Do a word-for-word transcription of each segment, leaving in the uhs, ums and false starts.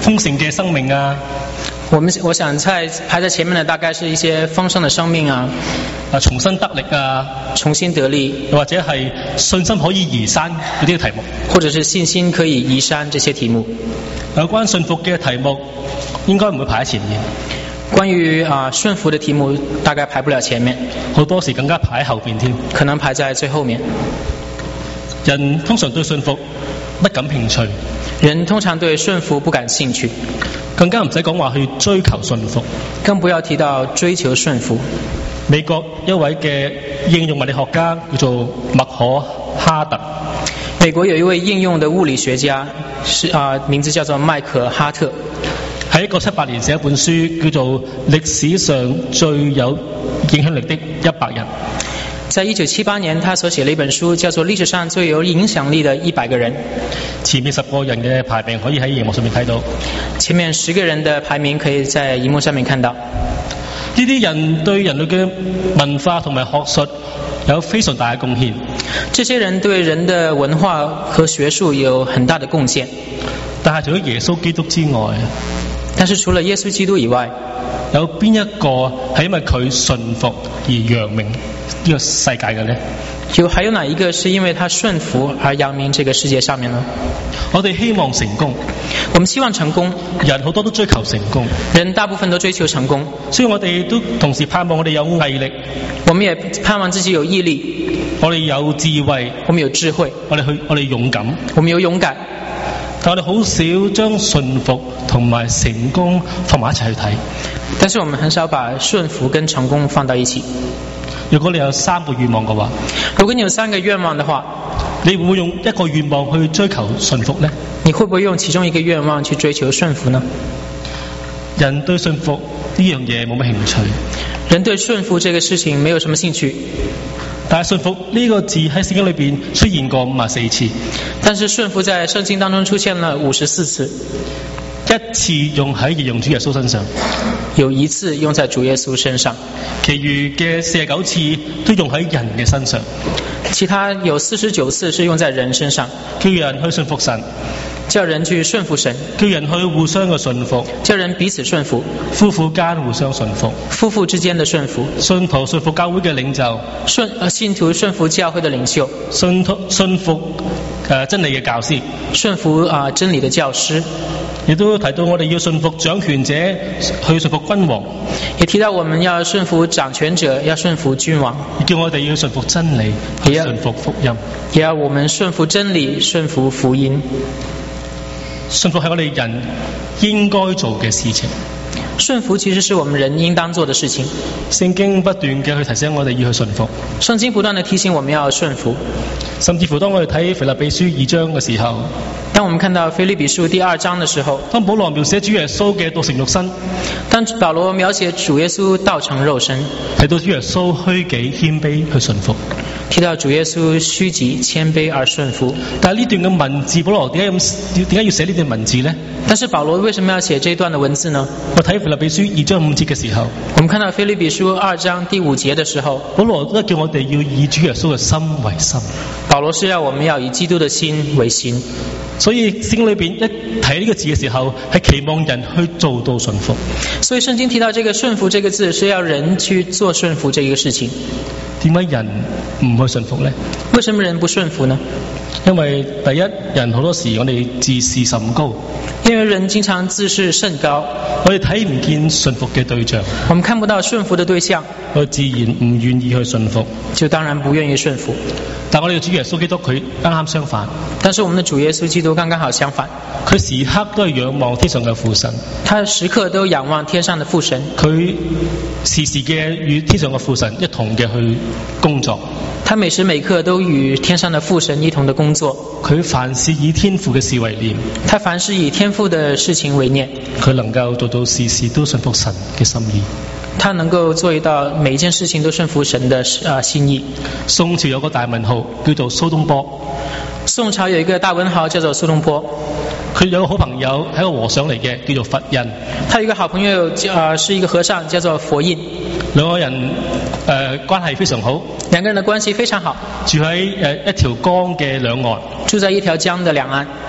豐盛嘅生命啊。 我們我想在排在前面的大概是一些豐盛的生命啊， 啊重新得力啊， 重新得力， 或者係信心可以移山嗰啲題目， 或者是信心可以移山這些題目。 有關信服嘅題目應該唔會排喺前面。 關於啊順服的題目大概排不了前面， 好多時更加排喺後邊添， 可能排在最後面。 人通常對信服不感興趣， 人通常對順服不感興趣， 更加唔使講話去追求信服， 更不要提到追求順服。 美國一位嘅應用物理學家叫做麥可哈特， 美國有一位應用的物理學家是啊、呃，名字叫做麥可哈特， 喺一九七八年寫一本書叫做《歷史上最有影響力的一百人》。 在一九七八年，他所寫了一本書，叫做《歷史上最有影響力的一百個人》。 前面十個人嘅排名可以喺熒幕上面睇到。 前面十個人的排名可以在熒幕上面看到。 呢啲人對人類嘅文化同埋學術有非常大嘅貢獻。 這些人對人的文化和學術有很大的貢獻。 但係除咗耶穌基督之外， 但是除了耶穌基督以外， 有邊一個係因為佢順服而揚名呢個世界嘅呢？ 有還有哪一個是因為他順服而揚名這個世界上面呢？ 我哋希望成功， 我們希望成功， 人好多都追求成功， 人大部分都追求成功， 所以我哋都同時盼望我哋有毅力， 我們也盼望自己有毅力， 我哋有智慧， 我們有智慧， 我哋去我哋勇敢， 我們有勇敢。 但我哋好少將順服同埋成功放埋一齊去睇。 但是我們很少把順服跟成功放到一起。 如果你有三個願望嘅話， 如果你有三個願望的話， 你會唔會用一個願望去追求順服呢？ 你會不會用其中一個願望去追求順服呢？ 人對順服呢樣嘢冇乜興趣， 人對順服這個事情沒有什麼興趣。 但係順服呢個字喺聖經裏邊出現過五十四次， 但是順服在聖經當中出現了五十四次， 一次用喺用主耶穌身上， 有一次用在主耶穌身上， 其餘嘅四十九次都用喺人嘅身上， 其他有四十九次是用在人身上， 叫人去順服神， 叫人去順服神， 叫人去互相嘅順服， 叫人彼此順服， 夫婦間互相順服， 夫婦之間的順服， 信徒順服教會嘅領袖， 順呃信徒順服教會的領袖， 信徒順服誒、呃、真理嘅教師， 順服啊、呃、真理的教師。 亦都提到我哋要順服掌權者，去順服君王， 也提到我們要順服掌權者，要順服君王， 叫我哋要順服真理，去順服福音， 也要我們順服真理，順服福音。 順服係我哋人應該做嘅事情。 順服其實是我們人應當做的事情。 聖經不斷嘅去提醒我哋要去順服。 聖經不斷地提醒我們要順服。 甚至乎當我哋睇腓立比書二章嘅時候， 當我們看到腓立比書第二章的時候， 當保羅描寫主耶穌嘅道成肉身， 當保羅描寫主耶穌道成肉身， 提到主耶穌虛己謙卑去順服， 提到主耶穌虛己謙卑而順服。 但係呢段嘅文字，保羅點解咁點解要寫呢段文字呢？ 但是保羅為什麼要寫這段的文字呢？ 我睇腓立比書二章五節嘅時候， 我們看到腓立比書二章第五節的時候， 保羅都叫我哋要以主耶穌嘅心為心。 保羅是要我們要以基督的心為心。 所以聖經裏邊一提呢個字嘅時候，係期望人去做到順服。 所以聖經提到這個順服這個字，是要人去做順服這個事情。 點解人唔去順服呢？ 為什麼人不順服呢？ 因為第一，人好多時我哋自視甚高， 因為人經常自視甚高， 我哋睇唔見順服嘅對象， 我們看不到順服的對象， 我哋自然唔願意去順服， 就當然不願意順服。 但我哋嘅主耶穌基督佢啱啱相反， 但是我們的主耶穌基督剛剛好相反， 佢時刻都係仰望天上嘅父神， 他時刻都仰望天上的父神， 佢時時嘅與天上嘅父神一同嘅去工作， 他每時每刻都與天上的父神一同的工作， 佢凡事以天父嘅事為念， 他凡事以天父的事情為念， 佢能夠做到事事都順服神嘅心意， 他能夠做到每一件事情都順服神的啊心意。 宋朝有個大文豪叫做蘇東坡， 宋朝有一個大文豪叫做蘇東坡， 佢有個好朋友係一個和尚嚟嘅，叫做佛印。 他有一個好朋友啊、呃，是一個和尚，叫做佛印。 兩個人誒、呃、關係非常好， 兩個人的關係非常好， 住喺誒一條江嘅兩岸， 住在一條江的兩岸。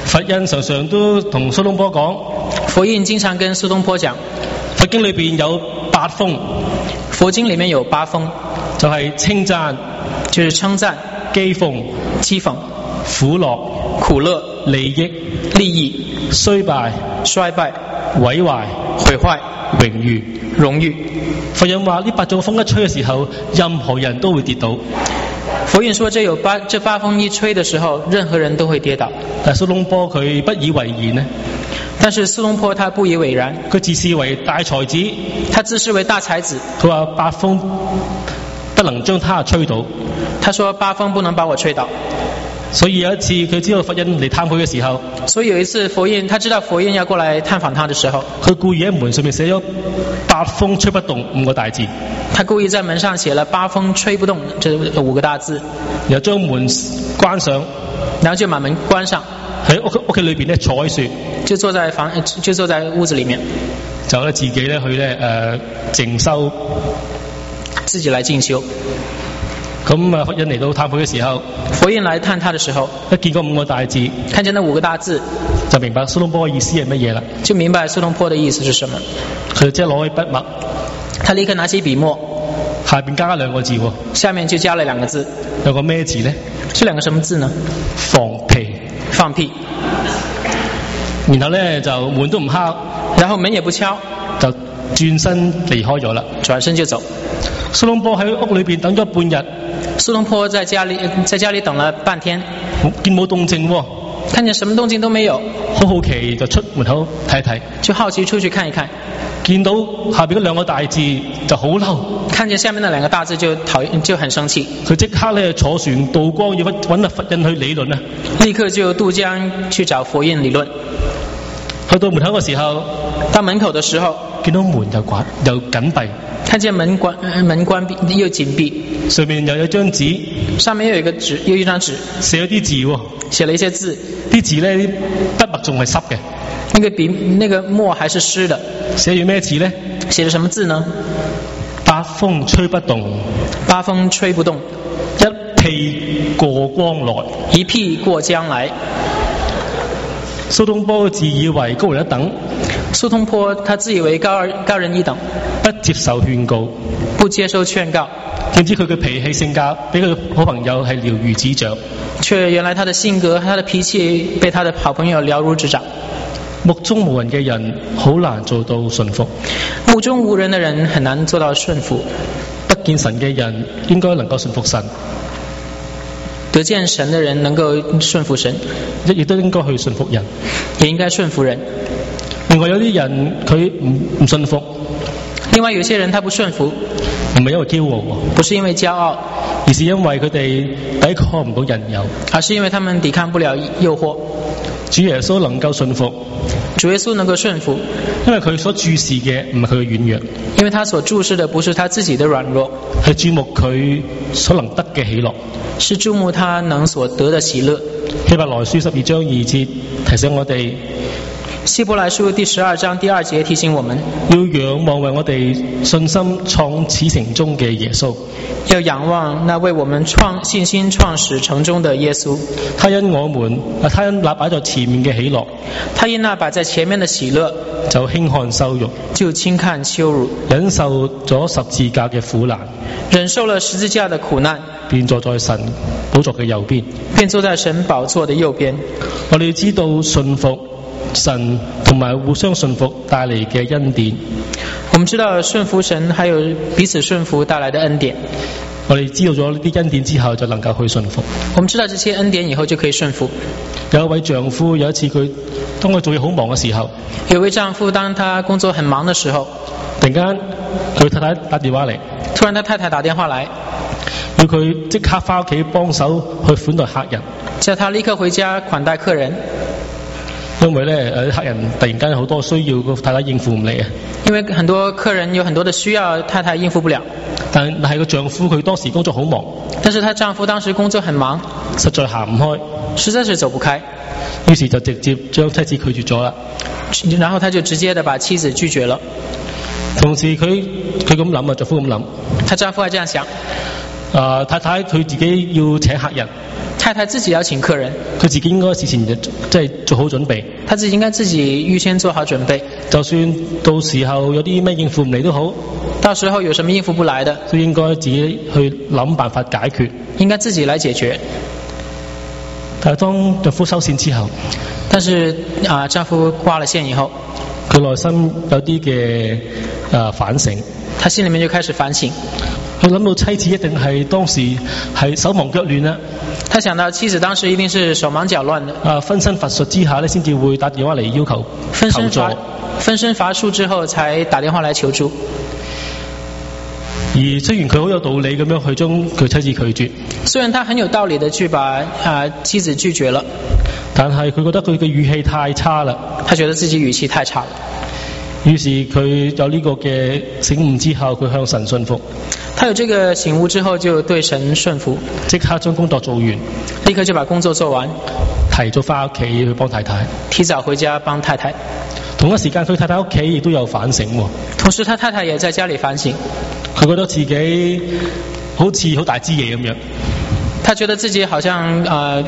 佛印常常都同蘇東坡講， 佛印經常跟蘇東坡講， 佛經裏邊有八風， 佛經裡面有八風， 就係稱讚、 就是稱讚、 譏諷、 譏諷、 苦樂、 苦樂、 利益、 利益、 衰敗、 衰敗、 毀壞、 毀壞、 榮譽、 榮譽。 佛印話呢八種風一吹嘅時候，任何人都會跌倒。 佛印說這有八這八風一吹的時候，任何人都會跌倒。 但蘇東坡佢不以為然呢， 但是蘇東坡他不以為然， 佢自視為大才子， 他自視為大才子。 佢話八風不能將他吹倒。 他說八風不能把我吹倒。 所以有一次佢知道佛印嚟探佢嘅時候， 所以有一次佛印，他知道佛印要過來探訪他的時候， 佢故意喺門上面寫咗八風吹不動五個大字。 他故意在門上寫了八風吹不動這五個大字， 然後將門關上， 然後就把門關上， 喺屋屋企裏邊咧坐喺樹， 就坐在房就坐在屋子裡面， 就咧自己咧去咧誒靜修， 自己來靜修。 咁啊，佛印嚟到探佢嘅時候， 佛印來探他的時候， 一見過五個大字， 看見那五個大字， 就明白蘇東坡嘅意思係乜嘢啦。 就明白蘇東坡的意思是什麼。 佢即係攞起筆墨， 他立刻拿起筆墨， 下邊加兩個字喎， 下面就加了兩個字， 有個咩字咧？ 這兩個什麼字呢？ 放屁。 放屁。 然後咧就門都唔敲， 然後門也不敲， 就轉身離開咗啦， 轉身就走。 蘇東坡喺屋裏邊等咗半日， 蘇東坡在家裡在家裡等了半天， 見冇動靜喎， 看見什麼動靜都沒有， 好好奇就出門口睇一睇， 就好奇出去看一看， 見到下邊嗰兩個大字就好嬲， 看見下面那兩個大字就討厭就很生氣， 佢即刻咧坐船渡江要揾阿佛印去理論啊， 立刻就渡江去找佛印理論。 去到門口嘅時候， 到門口的時候， 見到門又關又緊閉， 看見門關門關閉又緊閉， 上面又有一張紙， 上面又有一個紙，有一張紙， 寫咗啲字喎， 寫了一些字， 啲字咧啲筆墨仲係濕嘅， 那個筆那個墨還是濕的， 寫住咩字咧？ 寫咗什麼字呢？ 八風吹不動， 八風吹不動， 一屁過江來， 一屁過江來。 蘇東坡自以為高人一等， 蘇東坡他自以為高高人一等， 不接受勸告， 不接受勸告， 點知佢嘅脾氣性格比佢好朋友係了如指掌， 卻原來他的性格他的脾氣被他的好朋友了如指掌。 目中無人嘅人好難做到順服， 目中無人的人很難做到順服， 得見神嘅人應該能夠順服神， 得見神的人能夠順服神， 亦都應該去順服人， 也應該順服人。 另外有啲人佢唔唔順服， 另外有些人他不順服， 唔係因為驕傲， 不是因為驕傲， 而是因為佢哋抵抗唔到人誘， 而是因為他們抵抗不了誘惑。 主耶穌能夠順服， 主耶穌能夠順服， 因為佢所注視嘅唔係佢嘅軟弱， 因為他所注視的不是他自己的軟弱， 係注目佢所能得嘅喜樂， 是注目他能所得的喜樂。 希伯來書十二章二節提醒我哋， 希伯來書第十二章第二節提醒我們， 要仰望為我哋信心創始成終嘅耶穌， 要仰望那為我們創信心創始成終的耶穌。 他因我們，他因那擺在前面嘅喜樂， 他因那擺在前面的喜樂， 就輕看羞辱， 就輕看羞辱， 忍受咗十字架嘅苦難， 忍受了十字架的苦難， 便坐在神寶座嘅右邊， 便坐在神寶座的右邊。 我哋知道信服神同埋互相順服帶嚟嘅恩典， 我們知道順服神還有彼此順服帶來的恩典。 我哋知道咗呢啲恩典之後就能夠去順服。 我們知道這些恩典以後就可以順服。 有一位丈夫有一次佢當佢做嘢好忙嘅時候， 有位丈夫當他工作很忙的時候， 突然間佢太太打電話嚟， 突然他太太打電話來， 要佢即刻翻屋企幫手去款待客人， 叫他立刻回家款待客人。 因為咧誒客人突然間有好多需要，個太太應付唔嚟啊。 因為很多客人有很多的需要，太太應付不了。 但但係個丈夫佢當時工作好忙， 但是她丈夫當時工作很忙， 實在行唔開， 實在是走不開， 於是就直接將妻子拒絕咗啦。 然後他就直接的把妻子拒絕了。 同時佢佢咁諗啊，丈夫咁諗， 他丈夫還這樣想， 啊、呃、太太佢自己要請客人。 太太太自己要請客人， 佢自己應該事前就即係做好準備。 他自己應該自己預先做好準備。 就算到時候有啲咩應付唔嚟都好， 到時候有什麼應付不來的， 都應該自己去諗辦法解決。 應該自己來解決。 但係當丈夫收線之後， 但是啊、呃，丈夫掛了線以後， 佢內心有啲嘅誒反省， 他心裡面就開始反省。 佢諗到妻子一定係當時係手忙腳亂啦。 他想到妻子當時一定是手忙腳亂的。 啊，分身乏術之下咧，先至會打電話嚟要求分身求助。 分身乏術之後，才打電話來求助。 而雖然佢好有道理咁樣去將佢妻子拒絕， 雖然他很有道理的去把啊、呃、妻子拒絕了， 但係佢覺得佢嘅語氣太差啦。 他覺得自己語氣太差了。 於是佢有呢個嘅醒悟之後，佢向神信服。 他有這個醒悟之後，就對神順服， 即刻將工作做完， 立刻就把工作做完， 提早翻屋企去幫太太。 提早回家幫太太。 同一時間，佢太太屋企亦都有反省喎。 同時，他太太也在家裏反省。 佢覺得自己好似好大支嘢咁樣。 他覺得自己好像呃，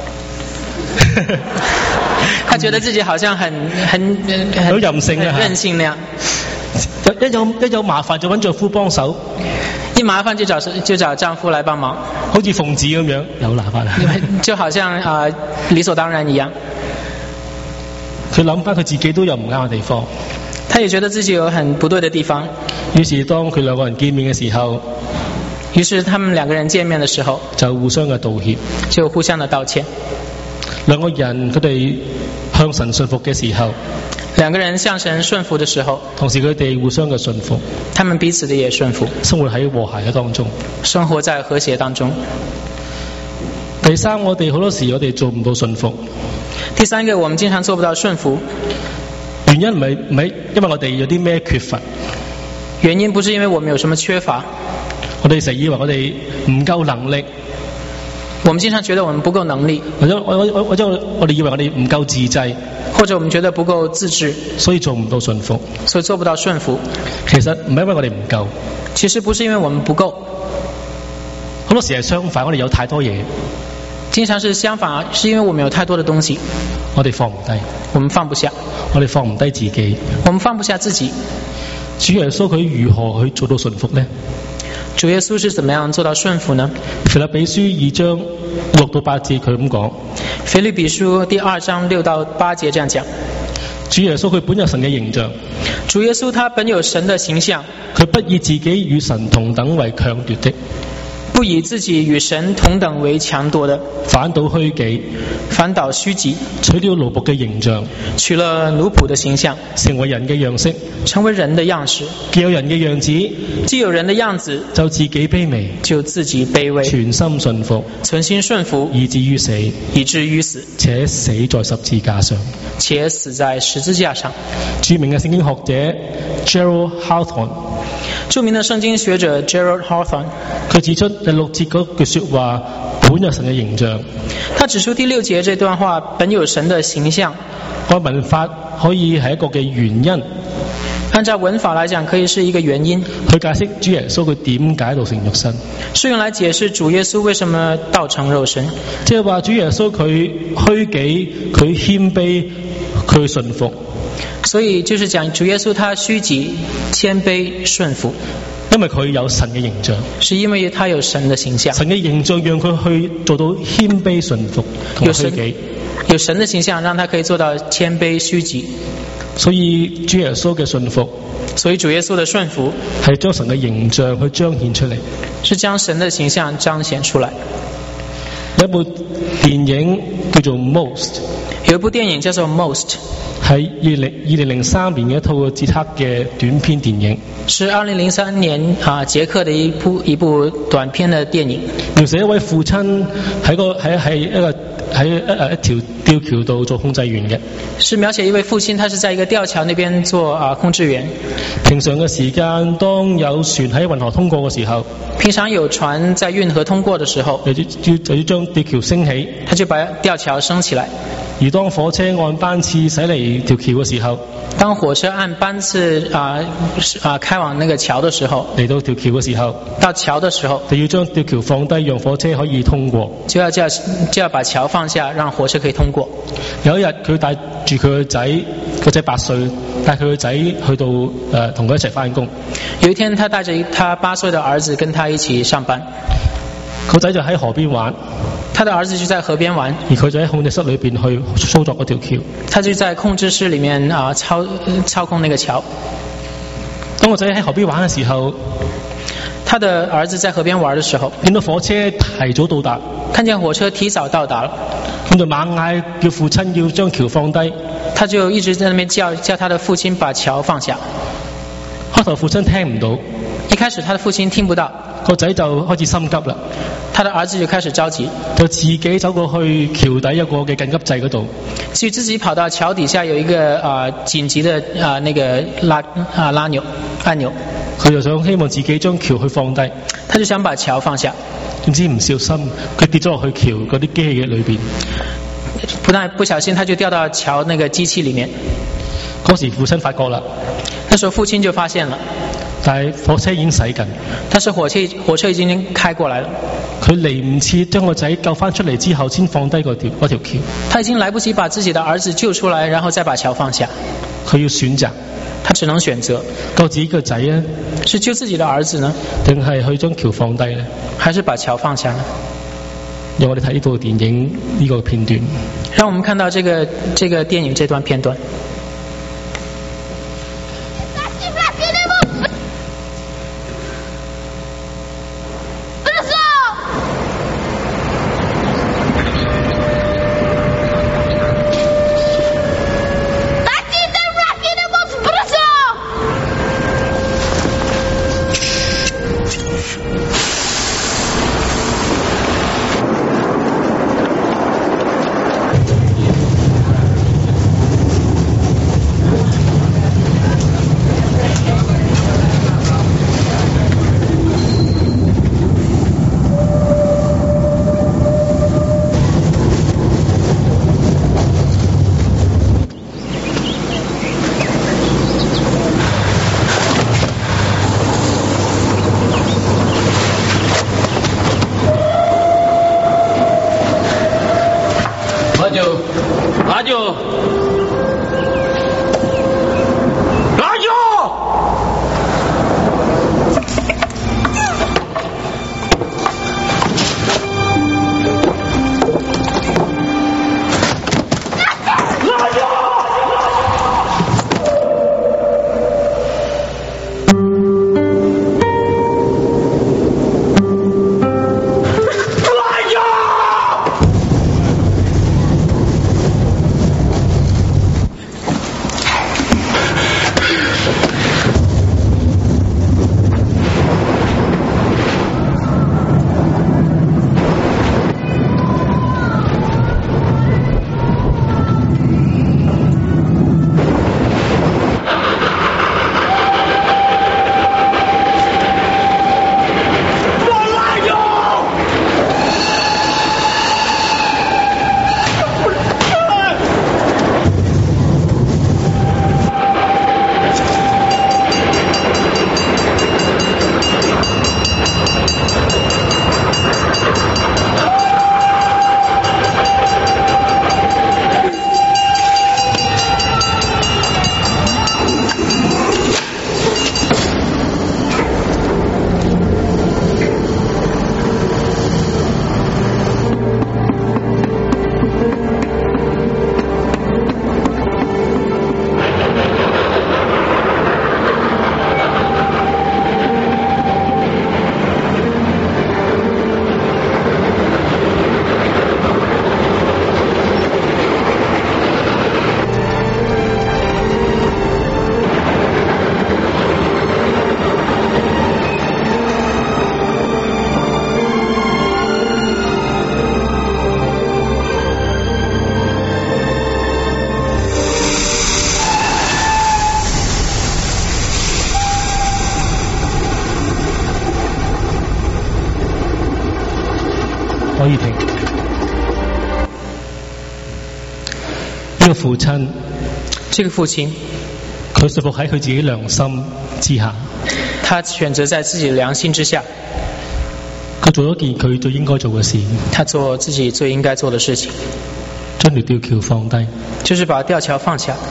他覺得自己好像很很很好任性啊， 很任性那樣。 一有一有麻煩就揾丈夫幫手， 一麻煩就找就找丈夫來幫忙， 好似奉旨咁樣有麻煩， 就好像啊、呃、理所當然一樣。 佢諗翻佢自己都有唔啱嘅地方， 他也覺得自己有很不對的地方。 於是當佢兩個人見面嘅時候， 於是他們兩個人見面的時候， 就互相嘅道歉， 就互相的道歉。 兩個人佢哋向神信服嘅時候， 兩個人向神順服的時候， 同時佢哋互相嘅信服， 他們彼此的也順服， 生活喺和諧嘅當中， 生活在和諧當中。 第三，我哋好多時我哋做唔到信服。 第三個，我們經常做不到順服， 原因唔係唔係因為我哋有啲咩缺乏， 原因不是因為我們有什麼缺乏， 我哋成日以為我哋唔夠能力， 我們經常覺得我們不夠能力， 或者我我或者我哋以為我哋唔夠自制， 或者我們覺得不夠自制， 所以做唔到順服， 所以做不到順服。 其實唔係因為我哋唔夠， 其實不是因為我們不夠， 好多時係相反，我哋有太多嘢。 經常是相反，是因為我們有太多的東西， 我哋放唔低， 我們放不下， 我哋放唔低自己， 我們放不下自己。 主耶穌佢如何去做到順服呢？ 主耶穌是怎麼樣做到順服呢？ 腓立比書二章六到八節佢咁講。 腓立比書第二章六到八節這樣講。 主耶穌佢本有神嘅形象， 主耶穌他本有神的形象， 佢不以自己與神同等為強奪的， 不以自己與神同等為強奪的， 反倒虛己， 反倒虛己， 取了奴僕嘅形象， 取了奴僕的形象， 成為人嘅樣式， 成為人的樣式， 既有人嘅樣子， 既有人的樣子， 就自己卑微， 就自己卑微， 全心順服， 存心順服， 以至於死， 以至於死， 且死在十字架上， 且死在十字架上。 著名嘅聖經學者 Gerald Hawthorne， 著名的聖經學者 Gerald Hawthorne， 佢指出第六節嗰句說話本有神嘅形象， 他指出第六節這段話本有神的形象， 按文法可以係一個嘅原因， 按照文法來講可以是一個原因， 去解釋主耶穌佢點解道成肉身， 是用來解釋主耶穌為什麼道成肉身， 即係話主耶穌佢虛己，佢謙卑，佢順服， 所以就是講主耶穌他虛己、謙卑、順服， 因為佢有神嘅形象， 是因為他有神的形象， 神嘅形象讓佢去做到謙卑順服同埋虛己， 有神的形象讓他可以做到謙卑虛己， 所以主耶穌嘅順服， 所以主耶穌的順服係將神嘅形象去彰顯出嚟， 是將神的形象彰顯出來。 有一部電影叫做 Most， 有一部電影叫做 Most， 係二零二零零三年嘅一套捷克嘅短片電影， 是二零零三年啊捷克的一部一部短片的電影， 描寫一位父親喺個喺喺一個喺一誒一條吊橋度做控制員嘅， 是描寫一位父親，他是在一個吊橋那邊做啊控制員。 平常嘅時間，當有船喺運河通過嘅時候， 平常有船在運河通過的時候， 就要就要將吊橋升起， 他就把吊橋升起來。 而當火車按班次駛嚟條橋嘅時候， 當火車按班次啊啊開往那個橋的時候， 嚟到條橋嘅時候， 到橋的時候， 就要將條橋放低，讓火車可以通過。 就要就要就要把橋放下，讓火車可以通過。 有一日佢帶住佢個仔，個仔八歲，帶佢個仔去到誒同佢一齊返工。 有一天，他帶着他八歲的兒子跟他一起上班， 個仔就喺河邊玩。 他的兒子就在河邊玩， 而佢就喺控制室裏邊去操作嗰條橋。 他就在控制室裡面啊操操控那個橋。 當個仔喺河邊玩嘅時候， 他的兒子在河邊玩的時候， 見到火車提早到達， 看見火車提早到達了， 咁就猛嗌叫父親要將橋放低。 他就一直在那邊叫叫他的父親把橋放下。 開頭父親聽唔到， 一開始他的父親聽不到， 個仔就開始心急啦。 他的兒子就開始着急， 就自己走過去橋底一個嘅緊急掣嗰度， 就自己跑到橋底下有一個啊、呃、緊急的啊、呃、那個拉啊、呃、拉鈕按鈕， 佢就想希望自己將橋去放低， 他就想把橋放下， 點知唔小心佢跌咗落去橋嗰啲機器嘅裏邊， 不但不小心他就掉到橋那個機器裡面。 嗰時父親發覺啦， 那時候父親就發現了， 但係火車已經駛緊， 但是火車火車已經開過來了， 佢嚟唔切將個仔救翻出嚟之後先放低嗰條嗰條橋， 他已經來不及把自己的兒子救出來，然後再把橋放下， 佢要選擇， 他只能選擇救自己個仔呢， 是救自己的兒子呢， 定係去將橋放低呢？ 還是把橋放下呢？ 讓我哋睇呢部電影呢個片段， 讓我們看到這個這個電影這段片段。 父親， 這個父親， 佢順服喺佢自己良心之下， 他選擇在自己良心之下， 佢做咗件佢最應該做嘅事， 他做自己最應該做的事情， 將條吊橋放低， 就是把吊橋放下。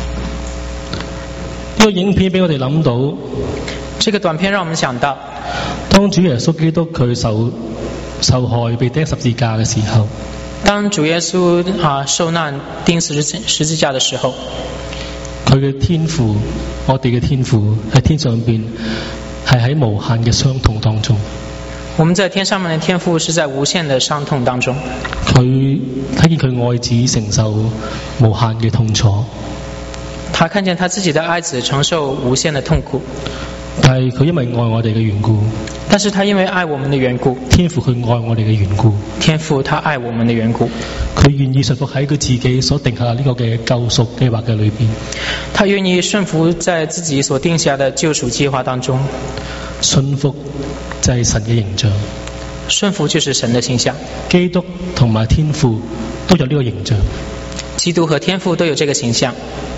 呢個影片俾我哋諗到， 這個短片讓我們想到， 當主耶穌基督佢受受害被釘十字架嘅時候， 當主耶穌啊受難釘十字十字架的時候， 佢嘅天父，我哋嘅天父喺天上邊係喺無限嘅傷痛當中。 我們在天上面的天父是在無限的傷痛當中。 佢睇見佢愛子承受無限嘅痛楚， 他看見他自己的愛子承受無限的痛苦， 但係佢因為愛我哋嘅緣故， 但是他因為愛我們的緣故， 天父佢愛我哋嘅緣故， 天父他愛我們的緣故， 佢願意順服喺佢自己所定下呢個嘅救贖計劃嘅裏邊， 他願意順服在自己所定下的救贖計劃當中。 順服就係神嘅形象， 順服就是神的形象， 基督同埋天父都有呢個形象， 基督和天父都有這個形象。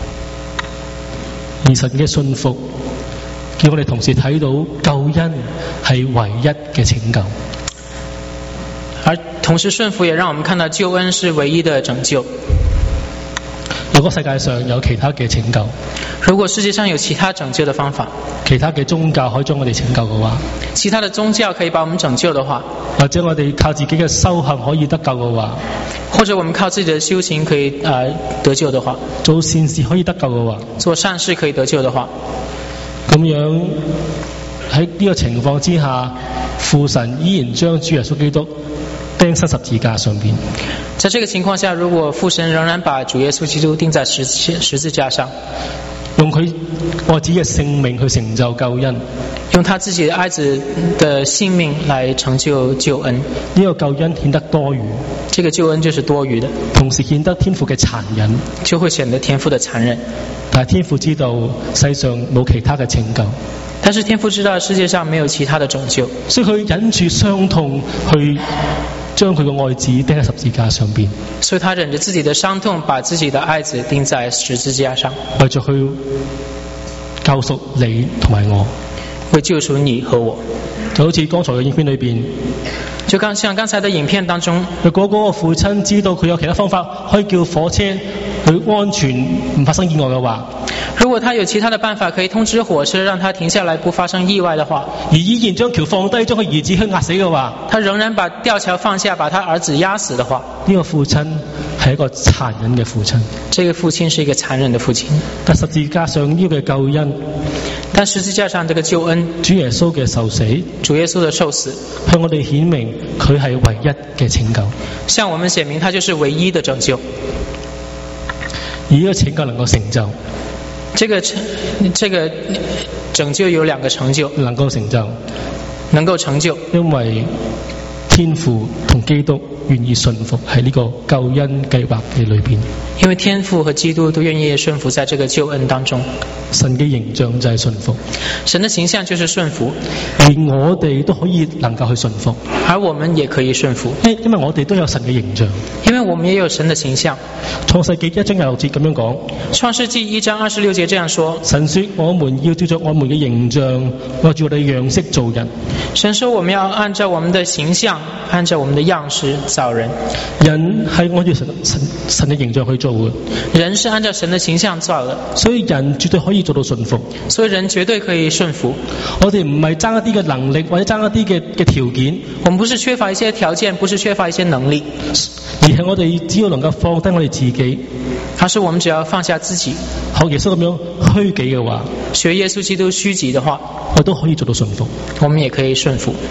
而神嘅順服叫我哋同時睇到救恩係唯一嘅拯救， 而同時順服也讓我們看到救恩是唯一的拯救。 如果世界上有其他嘅拯救， 如果世界上有其他拯救的方法， 其他嘅宗教可以將我哋拯救嘅話， 其他的宗教可以把我們拯救的話， 或者我哋靠自己嘅修行可以得救嘅話， 或者我們靠自己的修行可以、呃、得救的話， 做善事可以得救嘅話， 做善事可以得救的話， 咁樣喺呢個情況之下，父神依然將主耶穌基督釘喺十字架上邊。 在這個情況下，如果父神仍然把主耶穌基督釘在十十字架上， 用佢愛子嘅性命去成就救恩， 用他自己的愛子的性命來成就救恩， 呢個救恩顯得多餘， 這個救恩就是多餘的， 同時顯得天父嘅殘忍， 就會顯得天父的殘忍。 但係天父知道世上冇其他嘅拯救， 但是天父知道世界上沒有其他的拯救， 所以佢忍住傷痛去將佢嘅愛子釘喺十字架上邊， 所以他忍着自己的傷痛，把自己的愛子釘在十字架上， 為咗去救贖你同埋我， 為救贖你和我。 就好似剛才嘅影片裏邊， 就剛像剛才的影片當中， 如果嗰個父親知道佢有其他方法可以叫火車去安全唔發生意外嘅話， 如果他有其他的辦法可以通知火車讓他停下來不發生意外的話， 而依然將橋放低將佢兒子去壓死嘅話， 他仍然把吊橋放下把他兒子壓死的話， 呢個父親係一個殘忍嘅父親。 這個父親是一個殘忍的父親。 但十字架上呢個救恩， 但十字架上這個救恩， 主耶穌嘅受死， 主耶穌的受死， 向我哋顯明佢係唯一嘅拯救， 向我們顯明他就是唯一的拯救。 而呢個拯救能夠成就， 這個這個拯救有兩個成就， 能夠成就， 能夠成就， 因為天父同基督願意順服喺呢個救恩計劃嘅裏邊， 因為天父和基督都願意順服在這個救恩當中。 神嘅形象就係順服， 神的形象就是順服， 而我哋都可以能夠去順服， 而我們也可以順服， 因因為我哋都有神嘅形象。 因為我們也有神的形象。 創世記一章廿六節咁樣講， 創世記一章二十六節這樣說， 神說我們要照着我們嘅形象，按照我哋嘅樣式做人。 神說我們要按照我們的形象，按照我們的樣式造人。 人係按照神神神嘅形象去做嘅， 人是按照神的形象造的， 所以人絕對可以做到順服。 所以人絕對可以順服。 我哋唔係爭一啲嘅能力或者爭一啲嘅嘅條件， 我們不是缺乏一些條件，不是缺乏一些能力， 而係我哋只要能夠放低我哋自己， 而是我們只要放下自己， 學耶穌咁樣虛己嘅話， 學耶穌基督虛己的話， 我都可以做到順服。 我們也可以順服。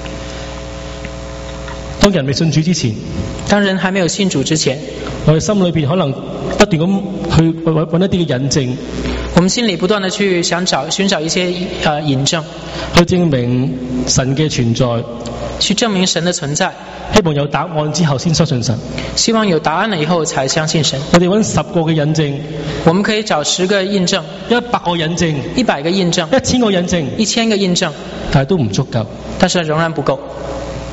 當人未信主之前， 當人還沒有信主之前， 我哋心裏邊可能不斷咁去揾揾一啲嘅引證， 我們心裏不斷地去想找尋找一些呃引證， 去證明神嘅存在， 去證明神的存在， 希望有答案之後先相信神。 希望有答案了以後才相信神。 我哋揾十個嘅引證， 我們可以找十個印證， 一百個引證， 一百個印證， 一千個引證， 一千個印證， 但係都唔足夠。 但是仍然不夠。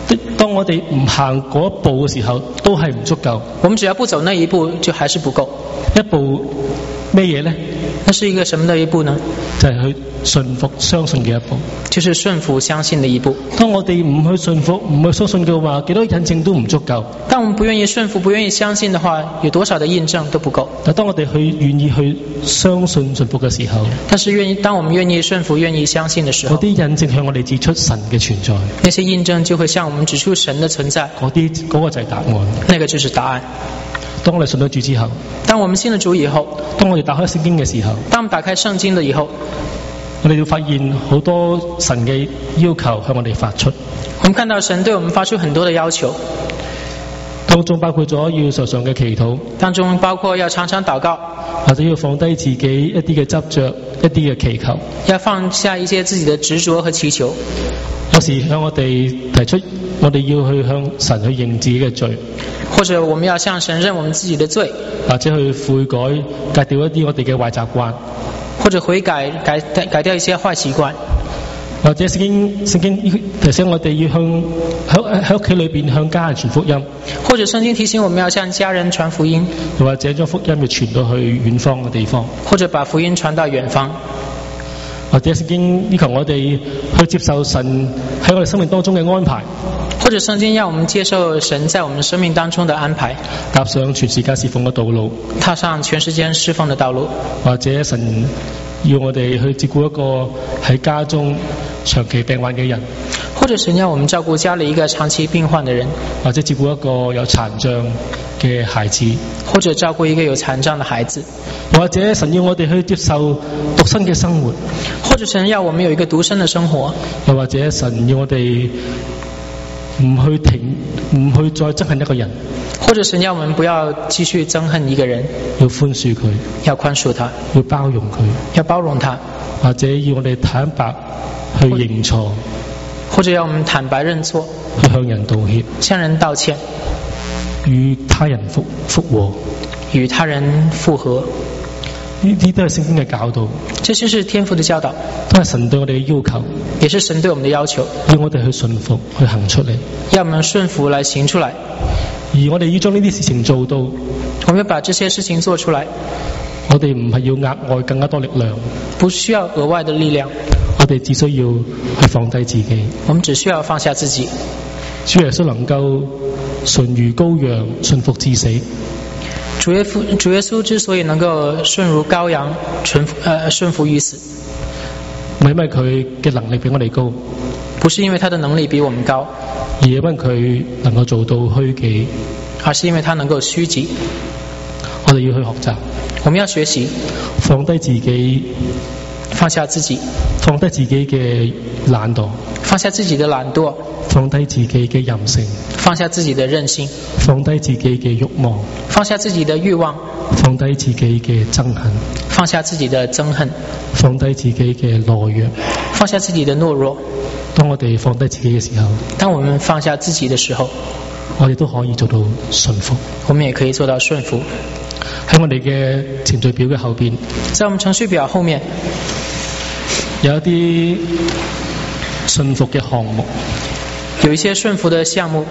當我哋唔行嗰一步嘅時候，都係唔足夠。 我們只要不走那一步，就還是不夠。 一步咩嘢呢？ 那是一個什麼的一步呢？ 就係去順服相信嘅一步。 就是順服相信的一步。 當我哋唔去順服、唔去相信嘅話，幾多印證都唔足夠。 當我們不願意順服、不願意相信的話，有多少的印證都不夠。 但當我哋去願意去相信、順服嘅時候， 但是願意，當我們願意順服、願意相信的時候， 嗰啲印證向我哋指出神嘅存在。 那些印證就會向我們指出神的存在。 嗰啲嗰個就係答案。 那個就是答案。 當我哋信咗主之後， 當我們信了主以後， 當我哋打開聖經嘅時候， 當我們打開聖經的以後， 我哋要發現好多神嘅要求向我哋發出。 我們看到神對我們發出很多的要求， 當中包括咗要常常嘅祈禱， 當中包括要常常禱告， 或者要放低自己一啲嘅執着、一啲嘅祈求， 要放下一些自己的執着和祈求。 有時向我哋提出，我哋要去向神去認自己嘅罪， 或者我們要向神認我們自己的罪， 或者去悔改、戒掉一啲我哋嘅壞習慣， 或者悔改改改掉一些壞習慣， 或者聖經聖經提醒我哋要向喺喺屋企裏邊向家人傳福音， 或者聖經提醒我們要向家人傳福音， 又或者將福音要傳到去遠方嘅地方， 或者把福音傳到遠方。 或者聖經要求我哋去接受神喺我哋生命當中嘅安排， 或者聖經要我們接受神在我們生命當中的安排， 踏上全時間侍奉嘅道路， 踏上全時間侍奉的道路。 或者神要我哋去照顧一個喺家中長期病患嘅人， 或者神要我們照顧家裏一個長期病患的人， 或者照顧一個有殘障嘅孩子， 或者照顧一個有殘障的孩子， 或者神要我哋去接受獨身嘅生活， 或者神要我們有一個獨身的生活， 又或者神要我哋唔去停，唔去再憎恨一個人， 或者神要我們不要繼續憎恨一個人， 要寬恕佢， 要寬恕他， 要包容佢， 要包容他， 或者要我哋坦白去認錯， 或者要我們坦白認錯， 去向人道歉， 向人道歉， 與他人復復和， 與他人復和。 呢啲都係聖經嘅教導， 這就是天父的教導， 都係神對我哋嘅要求， 也是神對我們的要求， 要我哋去順服去行出嚟， 要我們順服來行出來。 而我哋要將呢啲事情做到， 我們要把這些事情做出來。 我哋唔係要額外更加多力量， 不需要額外的力量， 我哋只需要去放低自己。 我們只需要放下自己。 主耶穌能夠順如羔羊，順服至死。 主耶穌主耶穌之所以能夠順如羔羊，順服呃順服於死， 唔係因為佢嘅能力比我哋高， 不是因為他的能力比我們高， 而係因為佢能夠做到虛己， 而是因為他能夠虛己。 我哋要去學習， 我們要學習放低自己， 放下自己， 放低自己嘅懶惰， 放下自己的懶惰， 放低自己嘅任性， 放下自己的任性， 放低自己嘅慾望， 放下自己的慾望， 放低自己嘅憎恨， 放下自己的憎恨， 放低自己嘅懦弱， 放下自己的懦弱。 當我哋放低自己嘅時候， 當我們放下自己的時候， 我哋都可以做到順服。 我們也可以做到順服。 喺我哋嘅程序表嘅後邊， 在我們程序表後面有一啲順服嘅項目， 有一些順服的項目。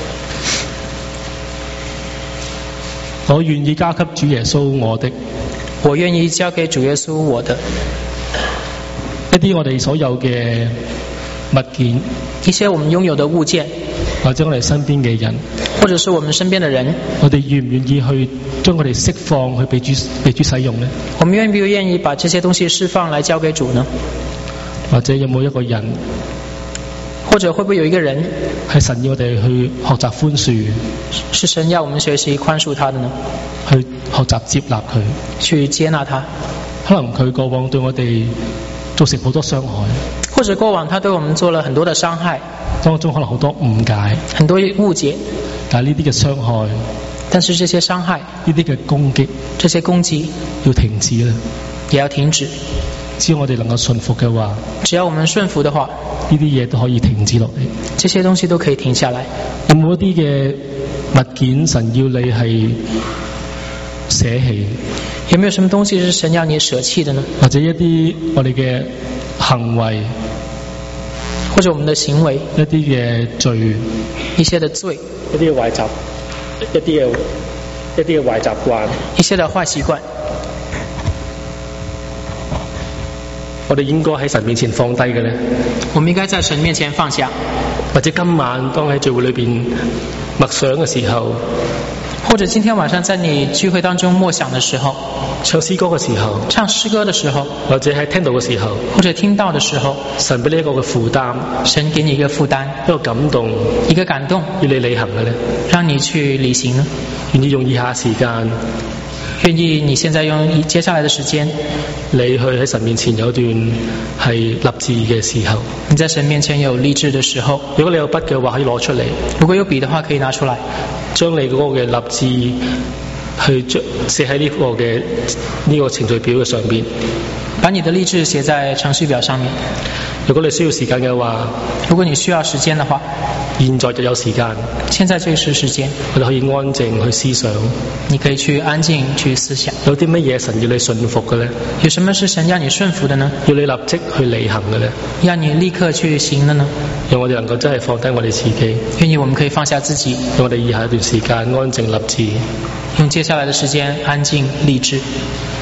我願意交給主耶穌我的， 我願意交給主耶穌我的。 一啲我哋所有嘅物件， 一些我們擁有的物件， 或者我哋身邊嘅人， 或者是我們身邊的人， 我哋願唔願意去將佢哋釋放去俾主俾主使用呢？ 我們願不願意把這些東西釋放來交給主呢？ 或者有冇一個人， 或者會不會有一個人係神要我哋去學習寬恕， 是神要我們學習寬恕他的呢？ 去學習接納佢， 去接納他。 可能佢過往對我哋造成好多傷害， 或者過往他對我們做了很多的傷害， 當中可能好多誤解， 很多誤解。 但係呢啲嘅傷害， 但是這些傷害， 呢啲嘅攻擊， 這些攻擊要停止啦， 也要停止。 只要我哋能夠順服嘅話， 只要我們順服的話， 呢啲嘢都可以停止落嚟。 這些東西都可以停下來。 有冇一啲嘅物件神要你係捨棄？ 有沒有什麼東西是神要你捨棄的呢？ 或者一啲我哋嘅行為， 或者我們的行為， 一啲嘅罪， 一些的罪， 一啲嘅壞習，一啲嘅一啲嘅壞習慣， 一些的壞習慣， 我哋應該喺神面前放低嘅咧。 我們應該在神面前放下。 或者今晚當喺聚會裏邊默想嘅時候， 或者今天晚上在你聚會當中默想的時候， 唱詩歌嘅時候， 唱詩歌的時候， 或者喺聽到嘅時候， 或者聽到的時候， 神俾你一個嘅負擔， 神給你一個負擔， 一個感動， 一個感動， 要你履行嘅咧， 讓你去履行呢？ 願意用以下時間， 願意你現在用接下來的時間， 你去喺神面前有段係立志嘅時候。 你在神面前有立志的時候， 如果你有筆嘅話，可以攞出嚟。 如果有筆的話，可以拿出來， 將你嗰個嘅立志去將寫喺呢個嘅呢個程序表嘅上邊。 把你的立志寫在程序表上面。 如果你需要時間嘅話， 如果你需要時間的話， 現在就有時間。 現在就是時間， 我哋可以安靜去思想。 你可以去安靜去思想。 有啲乜嘢神要你順服嘅咧？ 有什麼是神要你順服的呢？ 要你立即去履行嘅咧？ 要你立刻去行的呢？ 讓我哋能夠真係放低我哋自己。 願意我們可以放下自己。 讓我哋以下一段時間安靜立志。 用接下來的時間安靜立志。